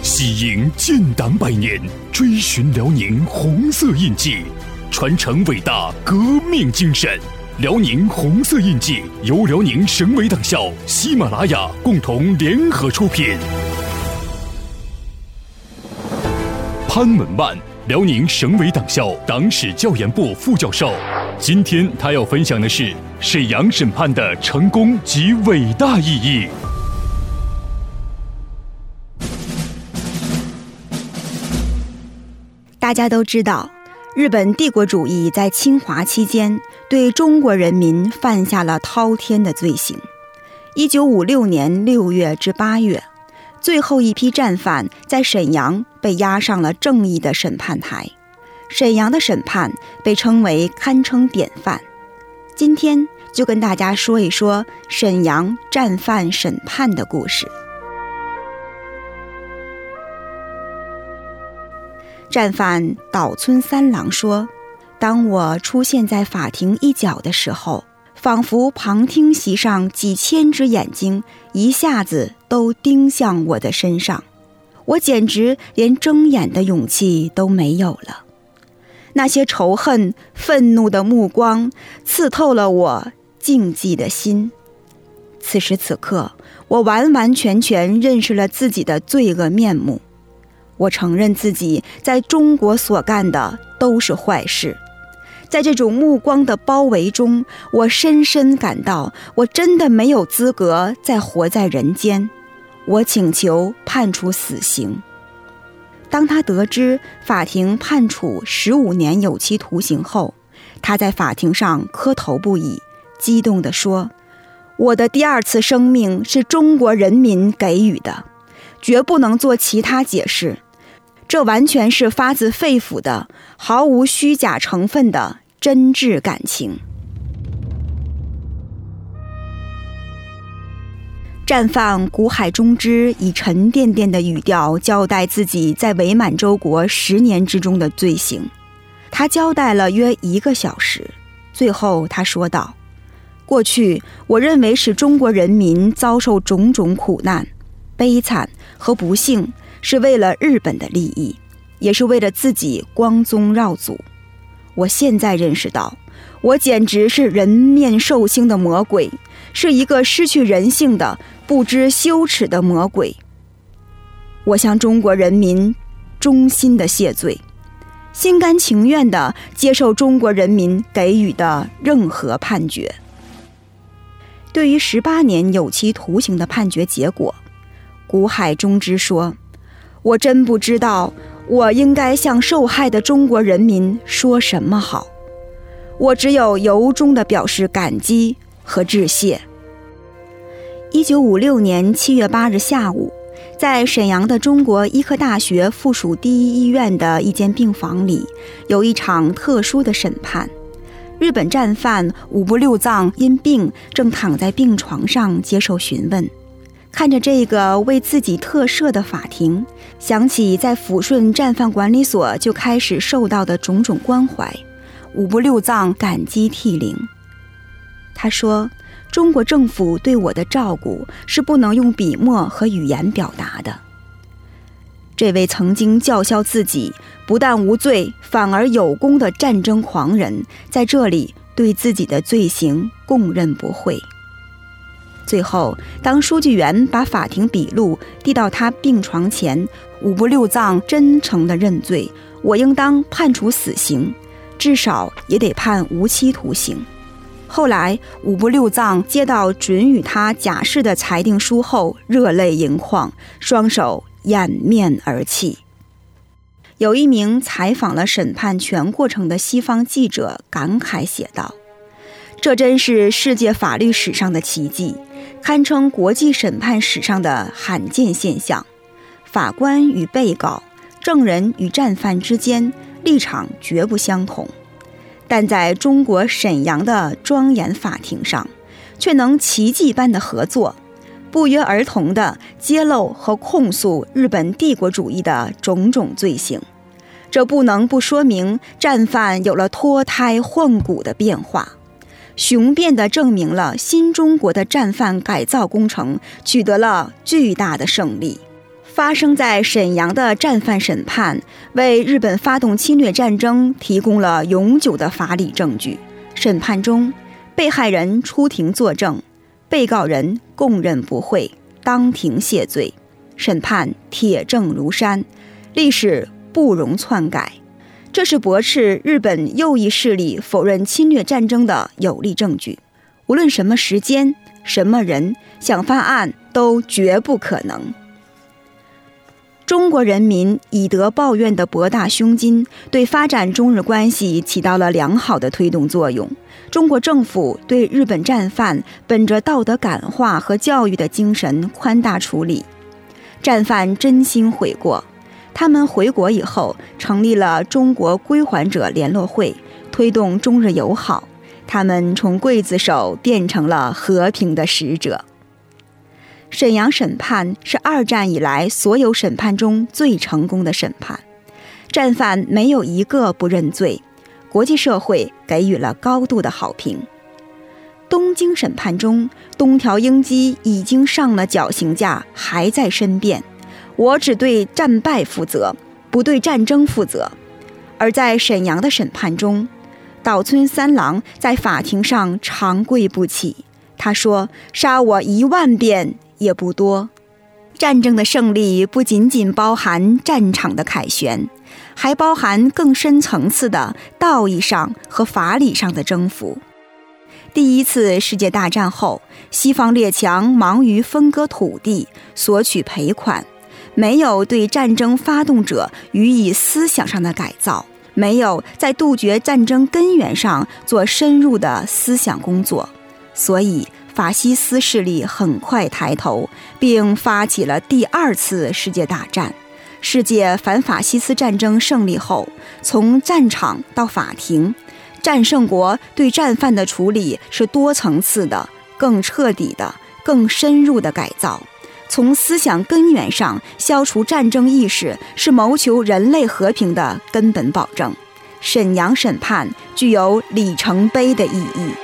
喜迎建党100年，追寻辽宁红色印记，传承伟大革命精神。辽宁红色印记由辽宁省委党校、喜马拉雅共同联合出品。潘文万，辽宁省委党校党史教研部副教授。今天他要分享的是沈阳审判的成功及伟大意义。 大家都知道，日本帝国主义在侵华期间对中国人民犯下了滔天的罪行。1956年6月至8月，最后一批战犯在沈阳被押上了正义的审判台。沈阳的审判被称为堪称典范。今天就跟大家说一说沈阳战犯审判的故事。战犯岛村三郎说，当我出现在法庭一角的时候，仿佛旁听席上几千只眼睛一下子都盯向我的身上，我简直连睁眼的勇气都没有了。那些仇恨、愤怒的目光刺透了我静寂的心。此时此刻，我完完全全认识了自己的罪恶面目。我承认自己在中国所干的都是坏事。在这种目光的包围中，我深深感到我真的没有资格再活在人间。我请求判处死刑。当他得知法庭判处15年有期徒刑后，他在法庭上磕头不已，激动地说，我的第2次生命是中国人民给予的，绝不能做其他解释。这完全是发自肺腑的，毫无虚假成分的真挚感情。战犯谷海忠之以沉甸甸的语调交代自己在伪满洲国10年之中的罪行。他交代了约1个小时，最后他说道，过去我认为使中国人民遭受种种苦难、悲惨和不幸，是为了日本的利益，也是为了自己光宗耀祖。我现在认识到，我简直是人面兽心的魔鬼，是一个失去人性的不知羞耻的魔鬼。我向中国人民衷心的谢罪，心甘情愿地接受中国人民给予的任何判决。对于18年有期徒刑的判决结果，谷海忠之说，我真不知道我应该向受害的中国人民说什么好，我只有由衷地表示感激和致谢。1956年7月8日下午，在沈阳的中国医科大学附属第一医院的一间病房里，有一场特殊的审判。日本战犯五部六藏因病正躺在病床上接受询问。看着这个为自己特赦的法庭，想起在抚顺战犯管理所就开始受到的种种关怀，五部六藏感激涕零。他说，中国政府对我的照顾是不能用笔墨和语言表达的。这位曾经叫嚣自己不但无罪反而有功的战争狂人，在这里对自己的罪行供认不讳。最后，当书记员把法庭笔录递到他病床前，五部六藏真诚地认罪，我应当判处死刑，至少也得判无期徒刑。后来，五部六藏接到准予他假释的裁定书后，热泪盈眶，双手掩面而泣。有一名采访了审判全过程的西方记者感慨写道，这真是世界法律史上的奇迹，堪称国际审判史上的罕见现象。法官与被告、证人与战犯之间立场绝不相同，但在中国沈阳的庄严法庭上，却能奇迹般的合作，不约而同地揭露和控诉日本帝国主义的种种罪行。这不能不说明战犯有了脱胎换骨的变化，雄辩地证明了新中国的战犯改造工程取得了巨大的胜利。 发生在沈阳的战犯审判，为日本发动侵略战争提供了永久的法理证据。审判中，被害人出庭作证，被告人供认不讳，当庭谢罪。审判铁证如山，历史不容篡改。这是驳斥日本右翼势力否认侵略战争的有力证据。无论什么时间、什么人想翻案，都绝不可能。中国人民以德报怨的博大胸襟，对发展中日关系起到了良好的推动作用。中国政府对日本战犯本着道德感化和教育的精神宽大处理，战犯真心悔过。他们回国以后，成立了中国归还者联络会，推动中日友好。他们从刽子手变成了和平的使者。沈阳审判是2战以来所有审判中最成功的审判，战犯没有一个不认罪，国际社会给予了高度的好评。东京审判中，东条英机已经上了绞刑架，还在申辩，我只对战败负责，不对战争负责。而在沈阳的审判中，岛村三郎在法庭上长跪不起，他说：杀我10000遍也不多。战争的胜利不仅仅包含战场的凯旋，还包含更深层次的道义上和法理上的征服。第1次世界大战后，西方列强忙于分割土地、索取赔款，没有对战争发动者予以思想上的改造，没有在杜绝战争根源上做深入的思想工作，所以法西斯势力很快抬头，并发起了第2次世界大战。世界反法西斯战争胜利后，从战场到法庭，战胜国对战犯的处理是多层次的、更彻底的、更深入的改造。从思想根源上消除战争意识，是谋求人类和平的根本保证。沈阳审判具有里程碑的意义。